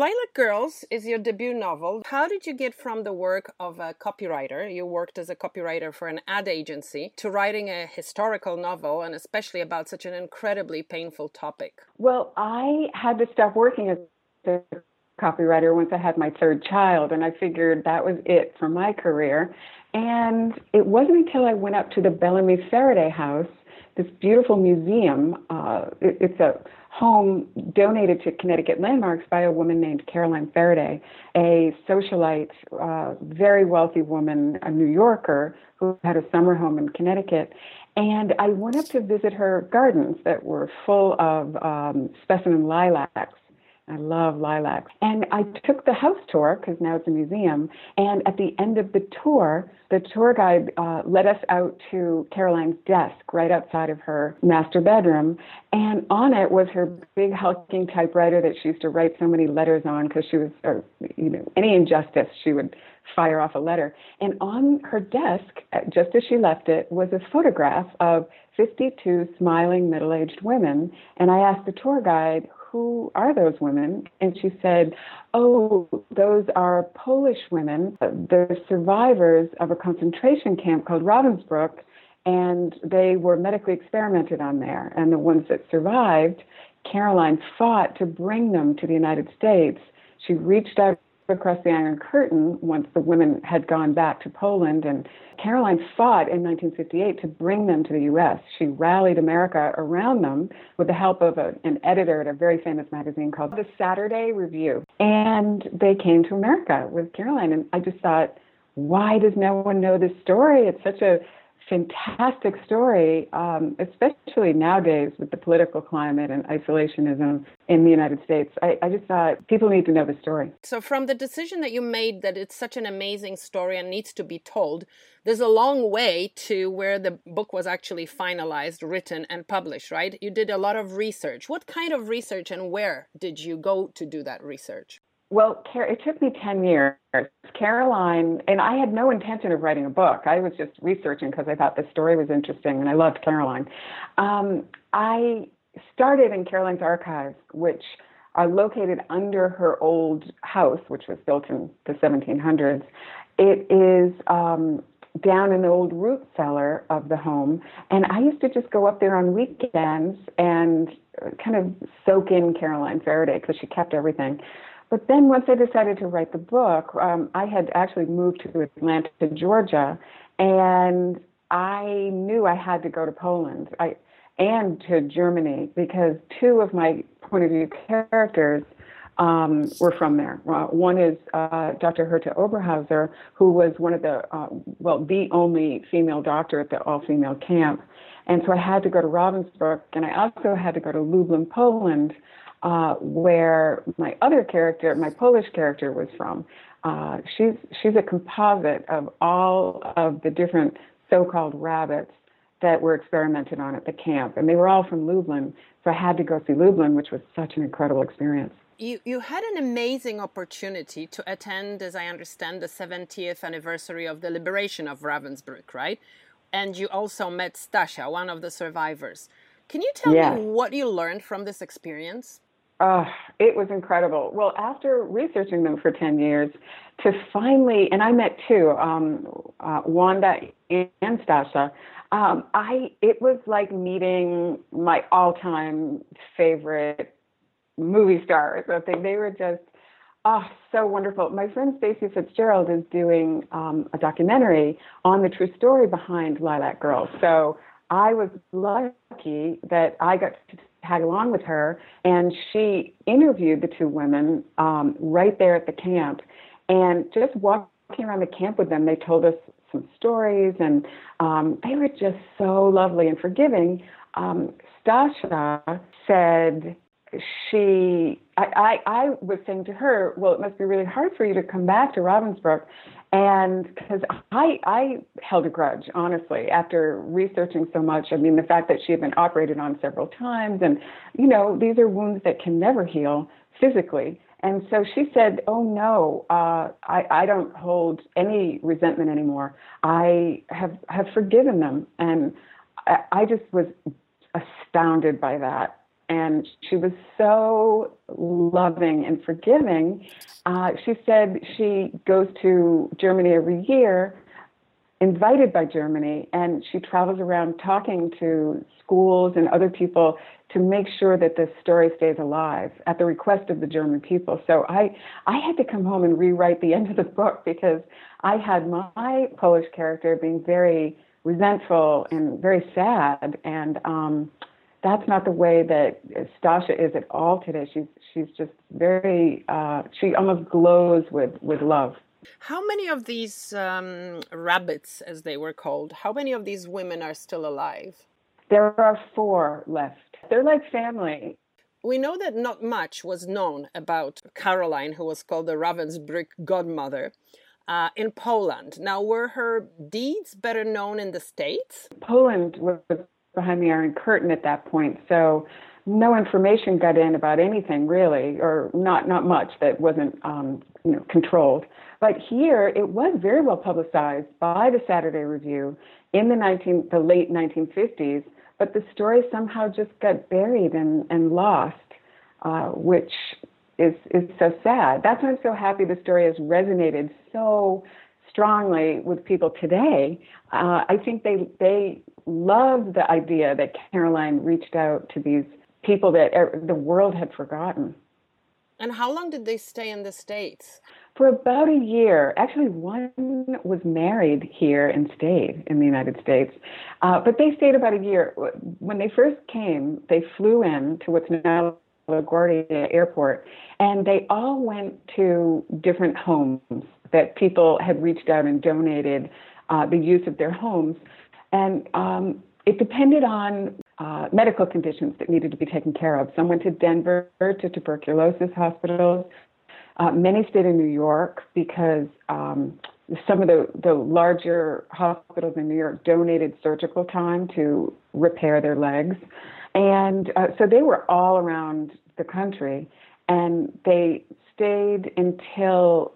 Lilac Girls is your debut novel. How did you get from the work of a copywriter, you worked as a copywriter for an ad agency, to writing a historical novel, and especially about such an incredibly painful topic? Well, I had to stop working as a copywriter once I had my third child, and I figured that was it for my career. And it wasn't until I went up to the Bellamy Faraday House, this beautiful museum. It's a home donated to Connecticut Landmarks by a woman named Caroline Faraday, a socialite, very wealthy woman, a New Yorker who had a summer home in Connecticut. And I went up to visit her gardens that were full of specimen lilacs. I love lilacs. And I took the house tour, because now it's a museum, and at the end of the tour guide led us out to Caroline's desk right outside of her master bedroom, and on it was her big hulking typewriter that she used to write so many letters on, because she was, any injustice, she would fire off a letter. And on her desk, just as she left it, was a photograph of 52 smiling middle-aged women, and I asked the tour guide, who are those women? And she said, oh, those are Polish women. They're survivors of a concentration camp called Ravensbrück, and they were medically experimented on there. And the ones that survived, Caroline fought to bring them to the United States. She reached out across the Iron Curtain once the women had gone back to Poland, and Caroline fought in 1958 to bring them to the U.S. She rallied America around them with the help of an editor at a very famous magazine called The Saturday Review, and they came to America with Caroline, and I just thought, why does no one know this story? It's such a fantastic story, especially nowadays with the political climate and isolationism in the United States. I just thought people need to know the story. So from the decision that you made that it's such an amazing story and needs to be told, there's a long way to where the book was actually finalized, written, and published, right? You did a lot of research. What kind of research and where did you go to do that research? Well, it took me 10 years. Caroline, and I had no intention of writing a book. I was just researching because I thought the story was interesting, and I loved Caroline. I started in Caroline's archives, which are located under her old house, which was built in the 1700s. It is down in the old root cellar of the home, and I used to just go up there on weekends and kind of soak in Caroline Faraday because she kept everything. But then once I decided to write the book, I had actually moved to Atlanta, Georgia, and I knew I had to go to Poland and to Germany because two of my point of view characters were from there. One is Dr. Herta Oberhauser, who was one of the only female doctor at the all-female camp. And so I had to go to Ravensbrück, and I also had to go to Lublin, Poland, where my other character, my Polish character, was from. She's a composite of all of the different so-called rabbits that were experimented on at the camp, and they were all from Lublin. So I had to go see Lublin, which was such an incredible experience. You had an amazing opportunity to attend, as I understand, the 70th anniversary of the liberation of Ravensbrück, right? And you also met Stasia, one of the survivors. Can you tell me what you learned from this experience? It was incredible. Well, after researching them for 10 years, to finally, and I met two, Wanda and Stasia, it was like meeting my all-time favorite movie stars. I think they were just, so wonderful. My friend Stacey Fitzgerald is doing a documentary on the true story behind Lilac Girls. So I was lucky that I got to tag along with her, and she interviewed the two women right there at the camp. And just walking around the camp with them, they told us some stories, and they were just so lovely and forgiving. Stasia said I was saying to her, well, it must be really hard for you to come back to Ravensbrück. And because I held a grudge, honestly, after researching so much. I mean, the fact that she had been operated on several times, and, these are wounds that can never heal physically. And so she said, oh, no, I don't hold any resentment anymore. I have forgiven them. And I just was astounded by that. and she was so loving and forgiving. She said she goes to Germany every year, invited by Germany, and she travels around talking to schools and other people to make sure that this story stays alive at the request of the German people. So I had to come home and rewrite the end of the book because I had my Polish character being very resentful and very sad, and that's not the way that Stasha is at all today. She's just very, she almost glows with love. How many of these rabbits, as they were called, how many of these women are still alive? There are 4 left. They're like family. We know that not much was known about Caroline, who was called the Ravensbrück godmother, in Poland. Now, were her deeds better known in the States? Poland was behind the Iron Curtain at that point, so no information got in about anything really, or not much that wasn't controlled. But here, it was very well publicized by the Saturday Review in the late 1950s, but the story somehow just got buried and lost, which is so sad. That's why I'm so happy the story has resonated so strongly with people today. I think they love the idea that Caroline reached out to these people that the world had forgotten. And how long did they stay in the States? For about a year. Actually, one was married here and stayed in the United States. But they stayed about a year. When they first came, they flew in to what's now LaGuardia Airport, and they all went to different homes that people had reached out and donated the use of their homes. And it depended on medical conditions that needed to be taken care of. Some went to Denver to tuberculosis hospitals. Many stayed in New York because some of the larger hospitals in New York donated surgical time to repair their legs. And so they were all around the country, and they stayed until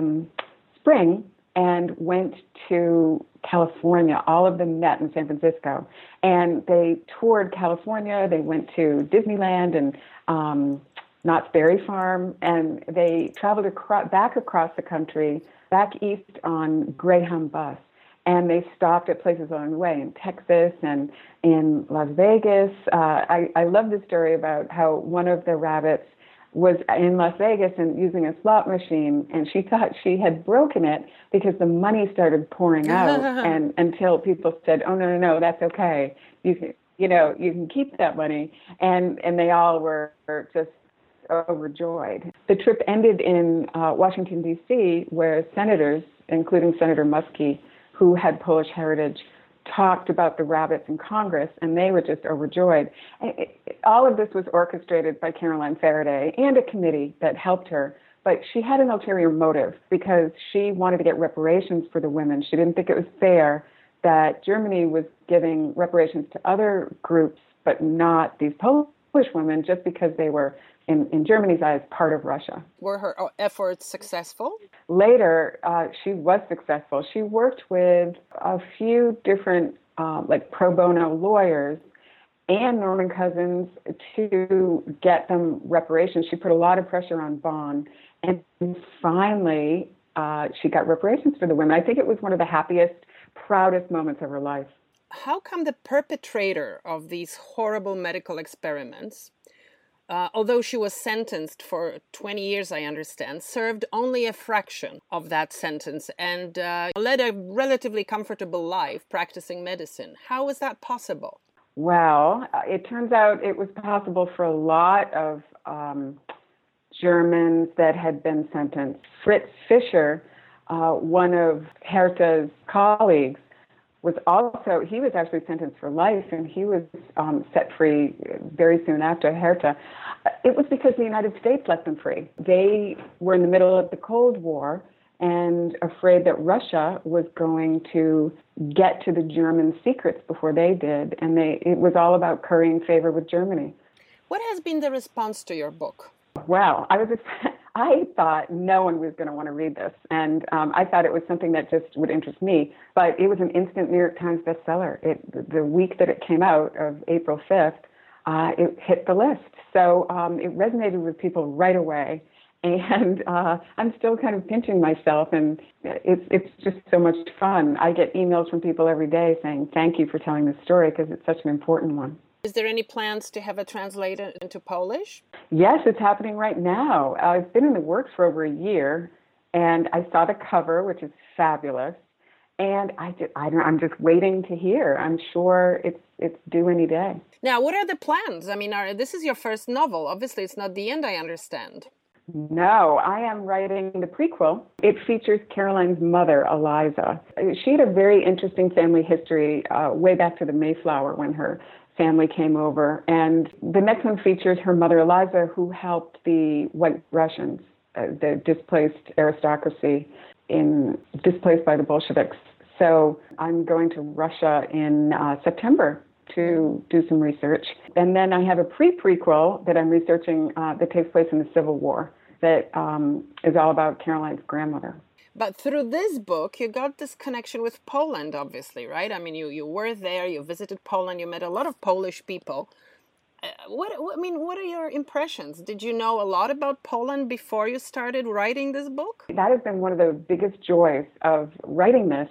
spring and went to California. All of them met in San Francisco, and they toured California. They went to Disneyland and Knott's Berry Farm, and they traveled back across the country, back east on Greyhound bus. And they stopped at places along the way in Texas and in Las Vegas. I love the story about how one of the rabbits was in Las Vegas and using a slot machine, and she thought she had broken it because the money started pouring out, and until people said, "Oh no, that's okay. You can keep that money," and they all were just overjoyed. The trip ended in Washington D.C., where senators, including Senator Muskie, who had Polish heritage, talked about the rabbits in Congress, and they were just overjoyed. All of this was orchestrated by Caroline Faraday and a committee that helped her, but she had an ulterior motive because she wanted to get reparations for the women. She didn't think it was fair that Germany was giving reparations to other groups, but not these Polish women, just because they were, in Germany's eyes, part of Russia. Were her efforts successful? Later, she was successful. She worked with a few different pro bono lawyers and Norman Cousins to get them reparations. She put a lot of pressure on Bonn, and finally she got reparations for the women. I think it was one of the happiest, proudest moments of her life. How come the perpetrator of these horrible medical experiments, although she was sentenced for 20 years, I understand, served only a fraction of that sentence and led a relatively comfortable life practicing medicine? How is that possible? Well, it turns out it was possible for a lot of Germans that had been sentenced. Fritz Fischer, one of Hertha's colleagues, he was actually sentenced for life, and he was set free very soon after Hertha. It was because the United States let them free. They were in the middle of the Cold War and afraid that Russia was going to get to the German secrets before they did, and it was all about currying favor with Germany. What has been the response to your book? Well, I thought no one was going to want to read this, and I thought it was something that just would interest me, but it was an instant New York Times bestseller. The week that it came out, of April 5th, it hit the list. So it resonated with people right away. And I'm still kind of pinching myself, and it's just so much fun. I get emails from people every day saying, thank you for telling this story, because it's such an important one. Is there any plans to have it translated into Polish? Yes, it's happening right now. I've been in the works for over a year, and I saw the cover, which is fabulous. And I'm just waiting to hear. I'm sure it's due any day. Now, what are the plans? I mean, this is your first novel. Obviously, it's not the end, I understand. No, I am writing the prequel. It features Caroline's mother, Eliza. She had a very interesting family history way back to the Mayflower when her family came over. And the next one features her mother, Eliza, who helped the White Russians, the displaced aristocracy, displaced by the Bolsheviks. So I'm going to Russia in September to do some research. And then I have a prequel that I'm researching that takes place in the Civil War that is all about Caroline's grandmother. But through this book, you got this connection with Poland, obviously, right? I mean, you were there, you visited Poland, you met a lot of Polish people. What are your impressions? Did you know a lot about Poland before you started writing this book? That has been one of the biggest joys of writing this.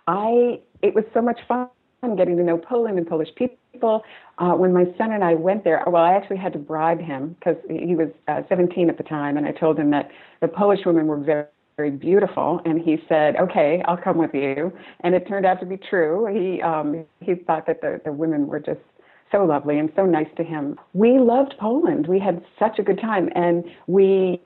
It was so much fun getting to know Poland and Polish people. When my son and I went there, well, I actually had to bribe him because he was 17 at the time, and I told him that the Polish women were very, very beautiful, and he said, okay, I'll come with you. And it turned out to be true. He thought that the women were just so lovely and so nice to him. We loved Poland. We had such a good time, and we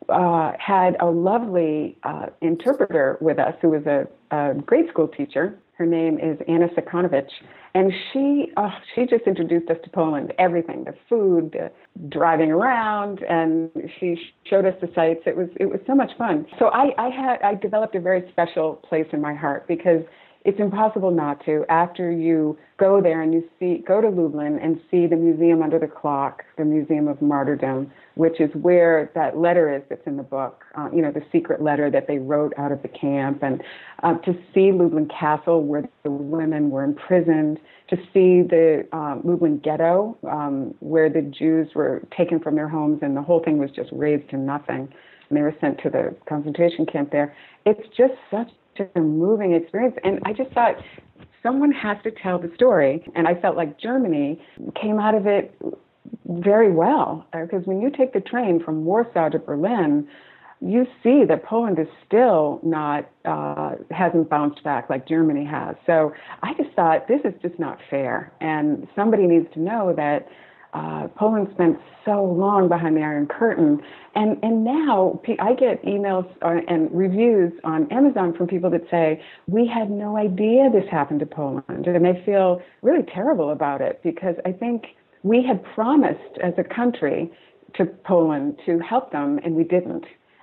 had a lovely interpreter with us who was a grade school teacher. Her name is Anna Sikonovich, and she just introduced us to Poland, everything, the food, the driving around, and she showed us the sights. It was so much fun. So I developed a very special place in my heart because it's impossible not to. After you go there and go to Lublin and see the Museum Under the Clock, the Museum of Martyrdom, which is where that letter is that's in the book, the secret letter that they wrote out of the camp, and to see Lublin Castle where the women were imprisoned, to see the Lublin ghetto where the Jews were taken from their homes and the whole thing was just razed to nothing, and they were sent to the concentration camp there. It's just such a moving experience, and I just thought someone has to tell the story, and I felt like Germany came out of it very well, because when you take the train from Warsaw to Berlin, you see that Poland is still not, hasn't bounced back like Germany has. So I just thought this is just not fair, and somebody needs to know that Poland spent so long behind the Iron Curtain, and now I get emails and reviews on Amazon from people that say, we had no idea this happened to Poland, and they feel really terrible about it because I think we had promised as a country to Poland to help them, and we didn't.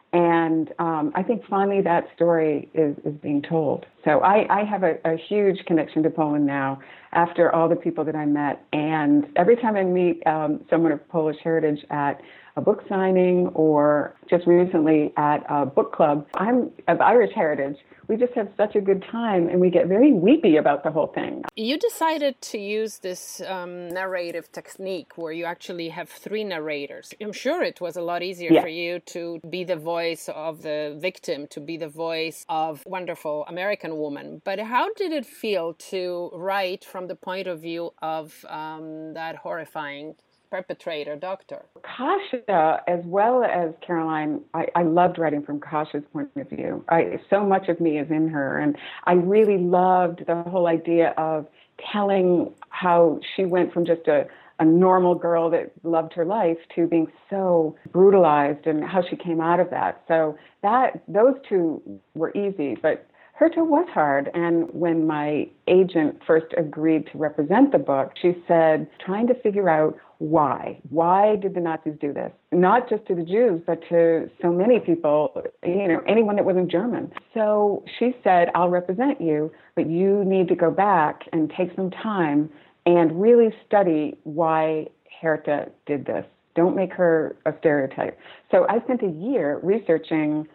And I think finally that story is being told. So I have a huge connection to Poland now after all the people that I met. And every time I meet someone of Polish heritage at a book signing or just recently at a book club, I'm of Irish heritage. We just have such a good time and we get very weepy about the whole thing. You decided to use this narrative technique where you actually have three narrators. I'm sure it was a lot easier for you to be the voice of the victim, to be the voice of a wonderful American woman. But how did it feel to write from the point of view of that horrifying perpetrator, doctor? Kasia, as well as Caroline, I loved writing from Kasia's point of view. So much of me is in her, and I really loved the whole idea of telling how she went from just a normal girl that loved her life to being so brutalized and how she came out of that. So those two were easy, but Herta was hard, and when my agent first agreed to represent the book, she said, trying to figure out why. Why did the Nazis do this? Not just to the Jews, but to so many people, anyone that wasn't German. So she said, I'll represent you, but you need to go back and take some time and really study why Herta did this. Don't make her a stereotype. So I spent a year researching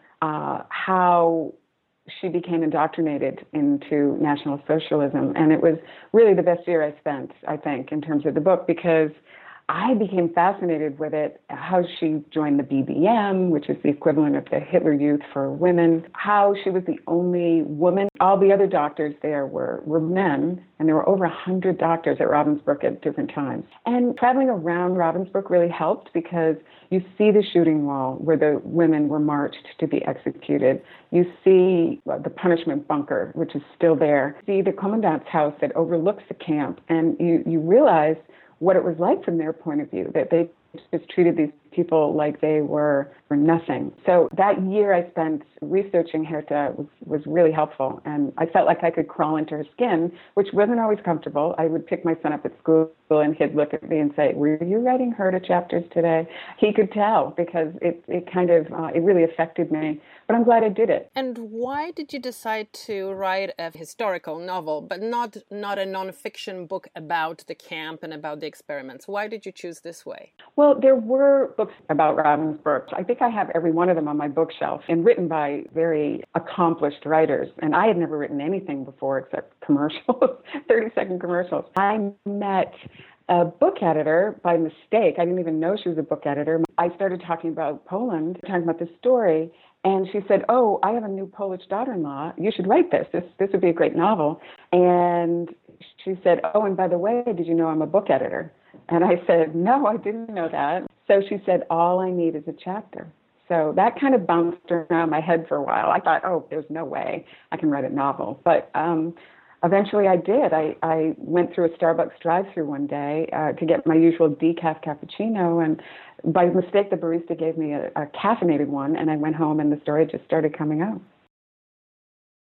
how she became indoctrinated into National Socialism. And it was really the best year I spent, I think, in terms of the book, because I became fascinated with it, how she joined the BBM, which is the equivalent of the Hitler Youth for women, how she was the only woman. All the other doctors there were men, and there were over 100 doctors at Ravensbrück at different times. And traveling around Ravensbrück really helped because you see the shooting wall where the women were marched to be executed. You see the punishment bunker, which is still there. You see the commandant's house that overlooks the camp, and you realize what it was like from their point of view, that they just treated these people like they were nothing. So that year I spent researching Herta was really helpful, and I felt like I could crawl into her skin, which wasn't always comfortable. I would pick my son up at school, and he'd look at me and say, "Were you writing Herta chapters today?" He could tell because it really affected me. But I'm glad I did it. And why did you decide to write a historical novel, but not a nonfiction book about the camp and about the experiments? Why did you choose this way? Well, there were books about Ravensbrück. I think I have every one of them on my bookshelf and written by very accomplished writers. And I had never written anything before except commercials, 30-second commercials. I met a book editor by mistake. I didn't even know she was a book editor. I started talking about Poland, talking about this story. And she said, "Oh, I have a new Polish daughter-in-law. You should write this. This would be a great novel." And she said, "Oh, and by the way, did you know I'm a book editor?" And I said, "No, I didn't know that." So she said, "All I need is a chapter." So that kind of bounced around my head for a while. I thought, "Oh, there's no way I can write a novel." But eventually I did. I went through a Starbucks drive-thru one day to get my usual decaf cappuccino, and by mistake, the barista gave me a caffeinated one, and I went home and the story just started coming out.